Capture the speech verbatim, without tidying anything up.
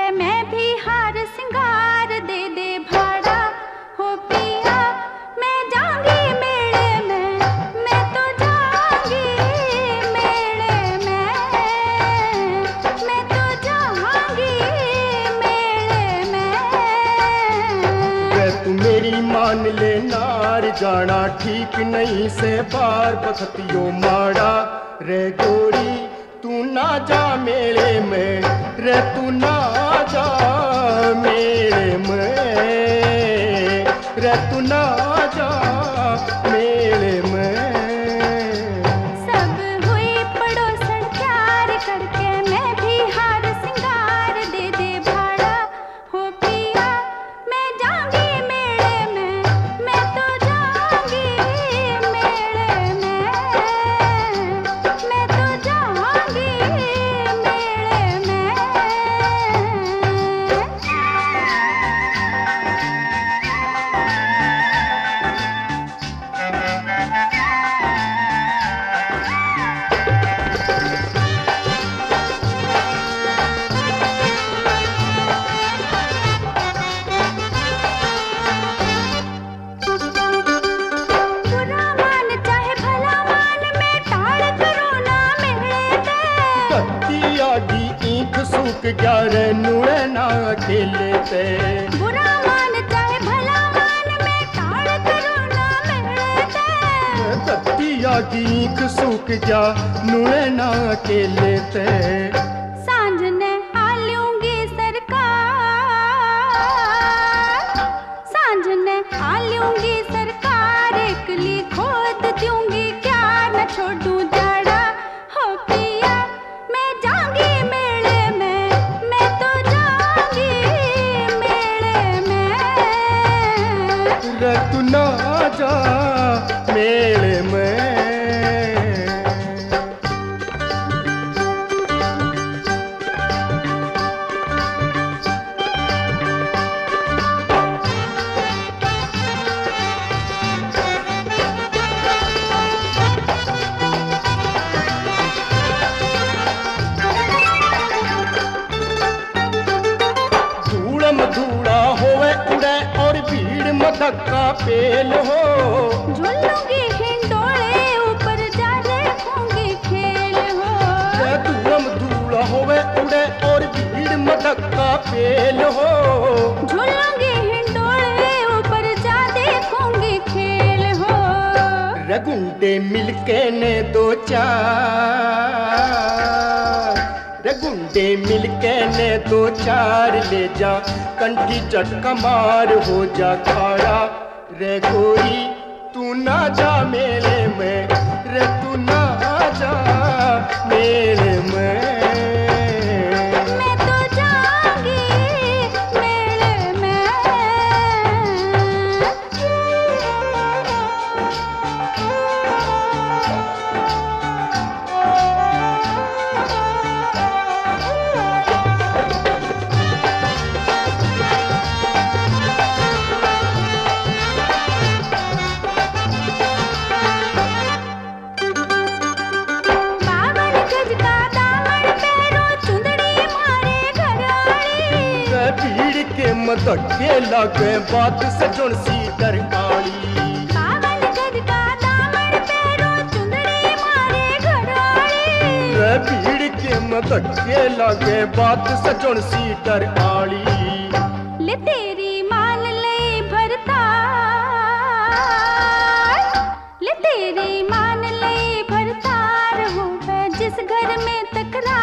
मैं भी हार सिंगार दे दे भाड़ा हो पिया मैं जाऊंगी मेले में मैं तो जाऊंगी मेले में मैं तो जाऊंगी मेले में। वे तू मेरी मान ले नार जाना ठीक नहीं से बार बखतियो माड़ा रे गोरी तू ना जा मेले में रे तू ना जा मेले में रे तू ना जा मेले में। सब हुई पड़ोसन प्यार करके मैं भी हार सिंगार दे दे भाड़ा हो पिया मैं जाऊंगी मेले में मैं तो जाऊंगी मेले में मैं तो जाऊंगी मेले में। बुरा मान चाहे भला मान मैं टाल करूं ना मेले ते कत्ती आगी ईंख सूख गया रे नुए ना अकेले ते बुरा मान चाहे भला मान मैं टाल करूं ना मेले ते कत्ती आगी ईंख सूख गया नुए ना अकेले ते। सांझ ने आ लूंगी सरकार सांझ ने आ लूंगी सरकार एकली खोद दूंगी क्या न छोड़ूं जाड़ा हो पिया मैं जाऊंगी मेले में मैं तो जाऊंगी मेले में। रे तू ना जा मेले में। धूड़म धूड़ा होवे उड़े और भीड़ में धक्का पेल हो झूलूंगी हिंडोले ऊपर जा देखूंगी खेल हो रे धूड़म धूड़ा होवे उड़े और भीड़ में धक्का पेल हो झूलूंगी हिंडोले ऊपर जा देखूंगी खेल हो। रे गुंडे मिलके ने दो चार रे गुंडे मिलके ने दो चार ले जा कंठी चटका मार हो जा खाड़ा रे गोरी तू ना जा मेले में रे तू ना जा मेले में। मैं तो जाऊंगी मेले में। बावन गज का दामन पैरों चुंदड़ी मारे घरवाली रे भीड़ के मधक्के लागे बात सजन सी डरकाली बावन गज का दामन पैरों चुंदड़ी मारे घरवाली रे भीड़ के मधक्के लागे बात सजन सी डरकाली। ले तेरी मान ले भरतार ले तेरी मान ले भरतार हो मैं जिस घर में तकरार